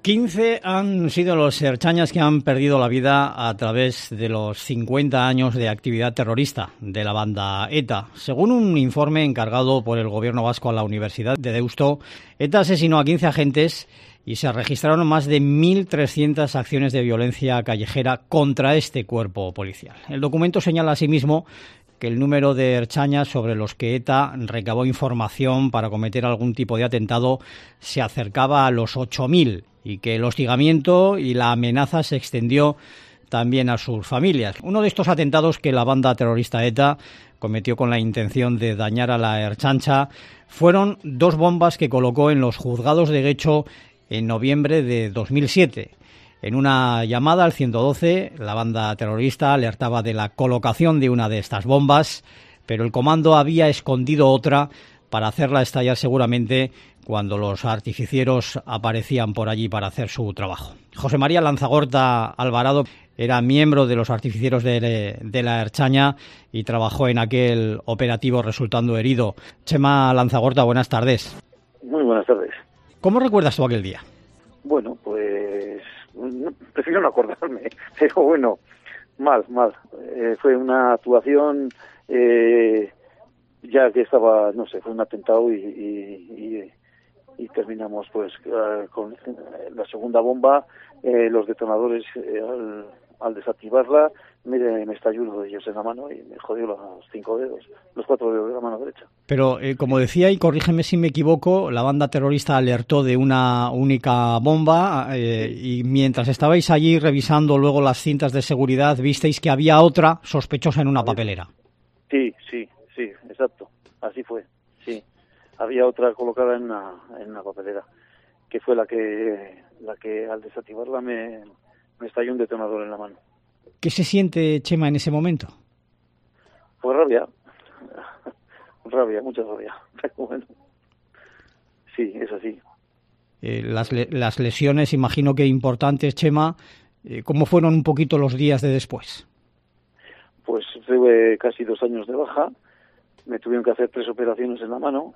15 han sido los ertzañas que han perdido la vida a través de los 50 años de actividad terrorista de la banda ETA. Según un informe encargado por el gobierno vasco a la Universidad de Deusto, ETA asesinó a 15 agentes y se registraron más de 1.300 acciones de violencia callejera contra este cuerpo policial. El documento señala asimismo que el número de ertzainas sobre los que ETA recabó información para cometer algún tipo de atentado se acercaba a los 8.000 y que el hostigamiento y la amenaza se extendió también a sus familias. Uno de estos atentados que la banda terrorista ETA cometió con la intención de dañar a la Ertzaintza fueron 2 bombas que colocó en los juzgados de Getxo en noviembre de 2007. En una llamada al 112, la banda terrorista alertaba de la colocación de una de estas bombas, pero el comando había escondido otra para hacerla estallar seguramente cuando los artificieros aparecían por allí para hacer su trabajo. José María Lanzagorta Alvarado era miembro de los artificieros de la Ertzaina y trabajó en aquel operativo resultando herido. Chema Lanzagorta, buenas tardes. Muy buenas tardes. ¿Cómo recuerdas tú aquel día? Bueno, pues prefiero no acordarme, pero bueno, mal. Fue una actuación ya que estaba, no sé, fue un atentado y terminamos pues con la segunda bomba, los detonadores al desactivarla me estalló uno de ellos en la mano y me jodió los 5 dedos, los 4 dedos de la mano derecha. Pero, como decía, y corrígeme si me equivoco, la banda terrorista alertó de una única bomba y mientras estabais allí revisando luego las cintas de seguridad, visteis que había otra sospechosa en una papelera. Sí, exacto, así fue, sí. Había otra colocada en una papelera, que fue la que al desactivarla me estalló un detonador en la mano. ¿Qué se siente, Chema, en ese momento? Pues rabia, mucha rabia. Pero bueno, sí, es así. Las lesiones, imagino que importantes, Chema, ¿cómo fueron un poquito los días de después? Pues tuve casi 2 años de baja, me tuvieron que hacer 3 operaciones en la mano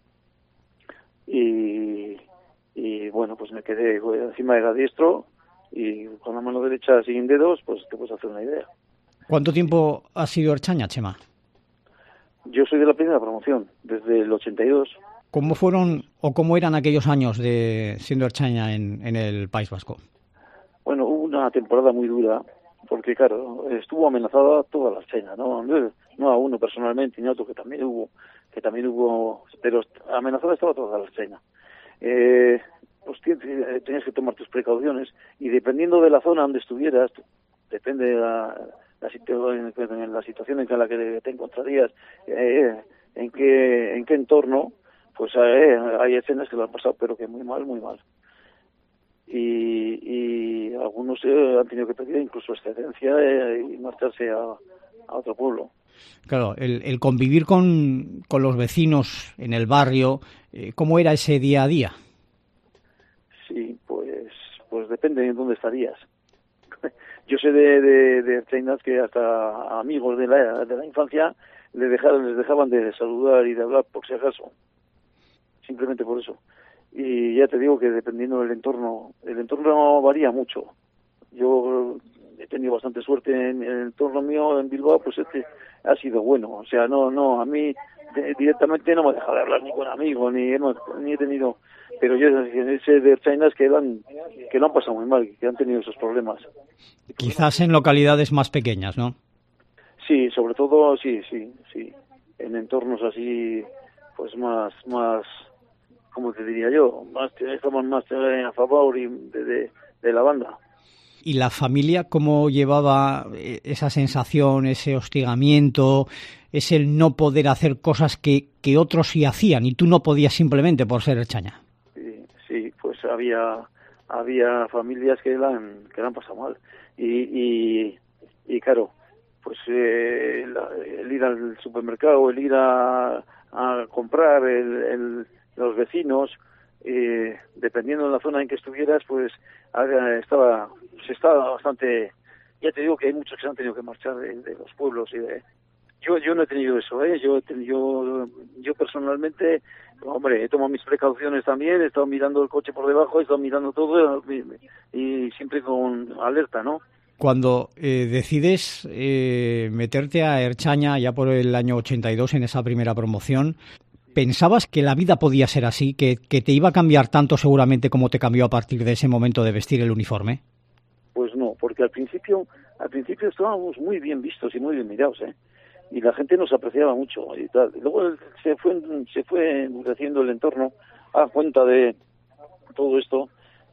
y bueno, pues me quedé encima era diestro y con la mano derecha sin dedos, pues te puedes hacer una idea. ¿Cuánto tiempo has sido ertzaina, Chema? Yo soy de la primera promoción, desde el 82. ¿Cómo fueron o cómo eran aquellos años de siendo ertzaina en el País Vasco? Bueno, hubo una temporada muy dura, porque claro, estuvo amenazada toda la Ertzaina, no a uno personalmente, ni a otro que también hubo, pero amenazada estaba toda la Ertzaina. Pues tenías que tomar tus precauciones y dependiendo de la zona donde estuvieras, depende de la situación en la que te encontrarías, en qué entorno, pues hay escenas que lo han pasado, pero que muy mal. Y algunos han tenido que pedir incluso excedencia y marcharse a otro pueblo. Claro, el convivir con los vecinos en el barrio, ¿cómo era ese día a día? Sí, pues depende de dónde estarías. Yo sé de ertzainas que hasta amigos de la infancia les dejaban de saludar y de hablar por si acaso, simplemente por eso. Y ya te digo que dependiendo del entorno, el entorno varía mucho. Yo he tenido bastante suerte en el entorno mío en Bilbao, pues ha sido bueno. O sea, no, a mí directamente no me ha dejado de hablar ni con amigos, ni he tenido, pero yo sé de ertzainas que lo han pasado muy mal, que han tenido esos problemas. Quizás en localidades más pequeñas, ¿no? Sí, sobre todo, sí. En entornos así, pues más, ¿cómo te diría yo? Estamos más a favor de la banda. ¿Y la familia cómo llevaba esa sensación, ese hostigamiento, ese el no poder hacer cosas que otros sí hacían y tú no podías simplemente por ser ertzaina? Sí, pues había familias que la han pasado mal y claro, pues el ir al supermercado, el ir a comprar, los vecinos, dependiendo de la zona en que estuvieras, pues se estaba bastante. Ya te digo que hay muchos que se han tenido que marchar de los pueblos Yo no he tenido eso, ¿eh? Yo personalmente, hombre, he tomado mis precauciones también, he estado mirando el coche por debajo, he estado mirando todo y siempre con alerta, ¿no? Cuando decides meterte a Ertzaina ya por el año 82 en esa primera promoción, ¿pensabas que la vida podía ser así, que te iba a cambiar tanto seguramente como te cambió a partir de ese momento de vestir el uniforme? Pues no, porque al principio estábamos muy bien vistos y muy bien mirados, ¿eh? Y la gente nos apreciaba mucho y tal. Y luego se fue endureciendo el entorno a cuenta de todo esto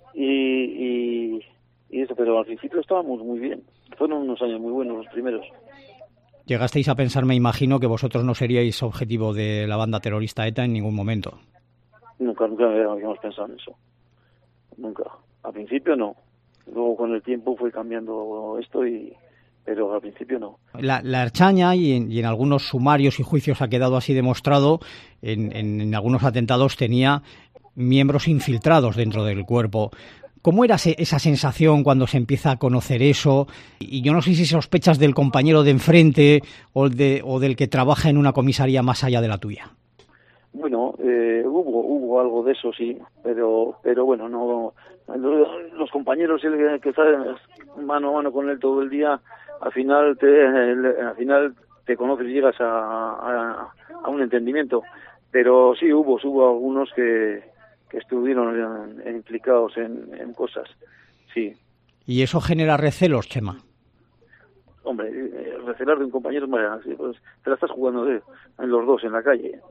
y eso, pero al principio estábamos muy bien. Fueron unos años muy buenos los primeros. Llegasteis a pensar, me imagino, que vosotros no seríais objetivo de la banda terrorista ETA en ningún momento. Nunca habíamos pensado en eso. Nunca. Al principio no. Luego con el tiempo fue cambiando esto pero al principio no. La Ertzaina y en algunos sumarios y juicios ha quedado así demostrado, en algunos atentados tenía miembros infiltrados dentro del cuerpo. ¿Cómo era esa sensación cuando se empieza a conocer eso? Y yo no sé si sospechas del compañero de enfrente o del que trabaja en una comisaría más allá de la tuya. Bueno, hubo algo de eso, sí, pero bueno, no. Los compañeros que están mano a mano con él todo el día, al final te conoces y llegas a un entendimiento. Pero sí hubo algunos que estuvieron implicados en cosas, sí. ¿Y eso genera recelos, Chema? Hombre, recelar de un compañero, pues te la estás jugando en los dos en la calle.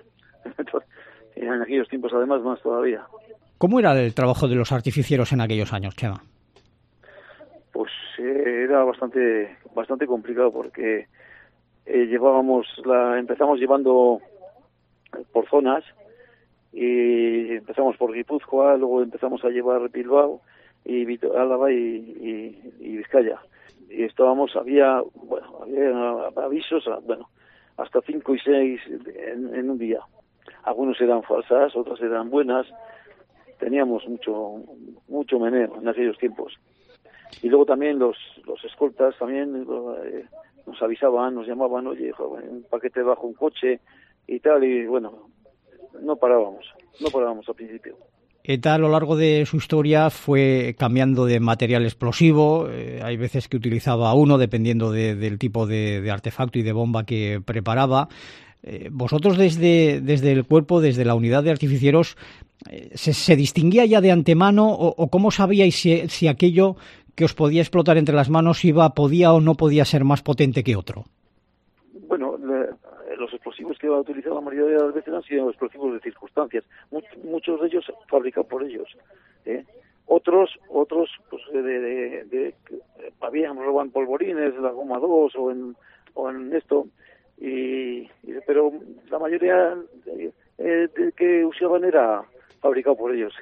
En aquellos tiempos, además, más todavía. ¿Cómo era el trabajo de los artificieros en aquellos años, Chema? Pues era bastante complicado porque empezamos llevando por zonas y empezamos por Guipúzcoa, luego empezamos a llevar Bilbao y Álava y Vizcaya. Y había avisos, hasta 5 y 6 en un día. Algunos eran falsas, otras eran buenas. Teníamos mucho meneo en aquellos tiempos. Y luego también los escoltas también nos avisaban, nos llamaban, oye, joven, un paquete bajo un coche y tal, y bueno, no parábamos al principio. ETA a lo largo de su historia fue cambiando de material explosivo, hay veces que utilizaba uno dependiendo del tipo de artefacto y de bomba que preparaba. Vosotros desde el cuerpo, desde la unidad de artificieros, ¿se distinguía ya de antemano o cómo sabíais si aquello que os podía explotar entre las manos podía o no podía ser más potente que otro? Bueno, los explosivos que va a utilizar la mayoría de las veces han sido explosivos de circunstancias, muchos de ellos fabricados por ellos, otros pues habían roban polvorines, la goma 2 o en esto, pero la mayoría que usaban era fabricado por ellos,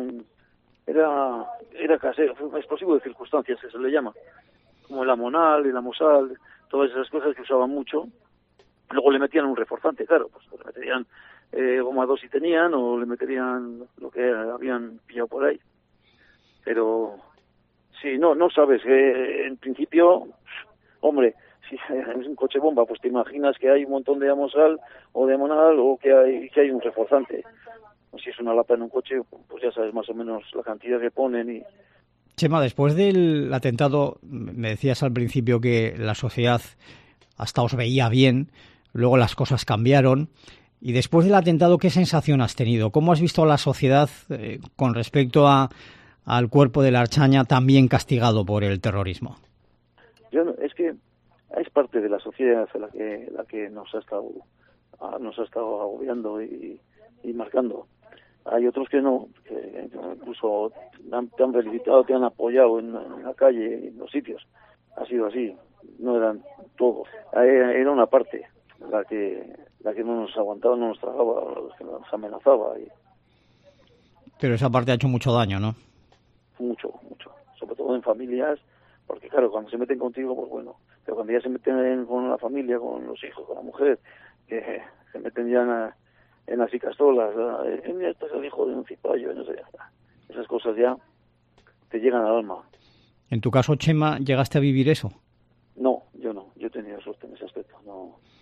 era casero, un explosivo de circunstancias que se le llama, como el amonal, el amosal, todas esas cosas que usaban mucho. Luego le metían un reforzante, claro, pues le meterían goma 2 si tenían, o le meterían lo que habían pillado por ahí. Pero sí, no sabes, en principio, hombre, si es un coche bomba, pues te imaginas que hay un montón de amosal o de amonal o que hay un reforzante. O si es una lata en un coche, pues ya sabes más o menos la cantidad que ponen y... Chema, después del atentado, me decías al principio que la sociedad hasta os veía bien, luego las cosas cambiaron. Y después del atentado, ¿qué sensación has tenido? ¿Cómo has visto a la sociedad con respecto al cuerpo de la Ertzaina también castigado por el terrorismo? Es que es parte de la sociedad la que nos ha estado agobiando y marcando. Hay otros que no, que incluso te han felicitado, te han apoyado en la calle, en los sitios. Ha sido así, no eran todos. Era una parte la que no nos aguantaba, no nos tragaba, que nos amenazaba. Pero esa parte ha hecho mucho daño, ¿no? Mucho. Sobre todo en familias, porque claro, cuando se meten contigo, pues bueno. Pero cuando ya se meten con la familia, con los hijos, con la mujer, que se meten ya en las castolas, este es el hijo de un cipayo, no sé, esas cosas ya te llegan al alma. En tu caso, Chema, ¿llegaste a vivir eso? No, yo he tenido suerte en ese aspecto, no.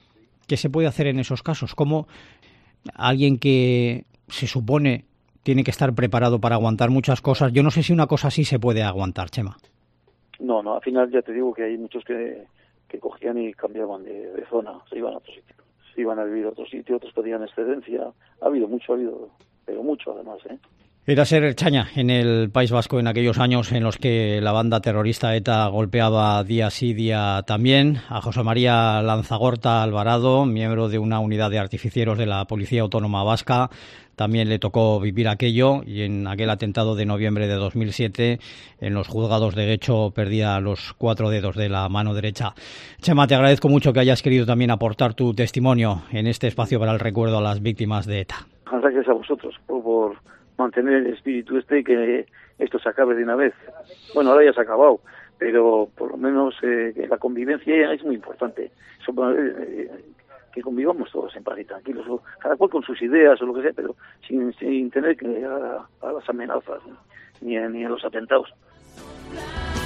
¿Qué se puede hacer en esos casos? ¿Cómo alguien que se supone tiene que estar preparado para aguantar muchas cosas? Yo no sé si una cosa así se puede aguantar, Chema. No, al final ya te digo que hay muchos que cogían y cambiaban de zona, se iban a otro sitio. Se iban a vivir a otro sitio, otros pedían excedencia. Ha habido, pero mucho además, ¿eh? Era ser Ertzaina en el País Vasco en aquellos años en los que la banda terrorista ETA golpeaba día sí, día también. A José María Lanzagorta Alvarado, miembro de una unidad de artificieros de la Policía Autónoma Vasca, también le tocó vivir aquello, y en aquel atentado de noviembre de 2007 en los juzgados de Guecho perdía los 4 dedos de la mano derecha. Chema, te agradezco mucho que hayas querido también aportar tu testimonio en este espacio para el recuerdo a las víctimas de ETA. Gracias a vosotros por mantener el espíritu y que esto se acabe de una vez. Bueno, ahora ya se ha acabado, pero por lo menos la convivencia es muy importante. Que convivamos todos en paz y tranquilos, cada cual con sus ideas o lo que sea, pero sin tener que llegar a las amenazas ni a los atentados.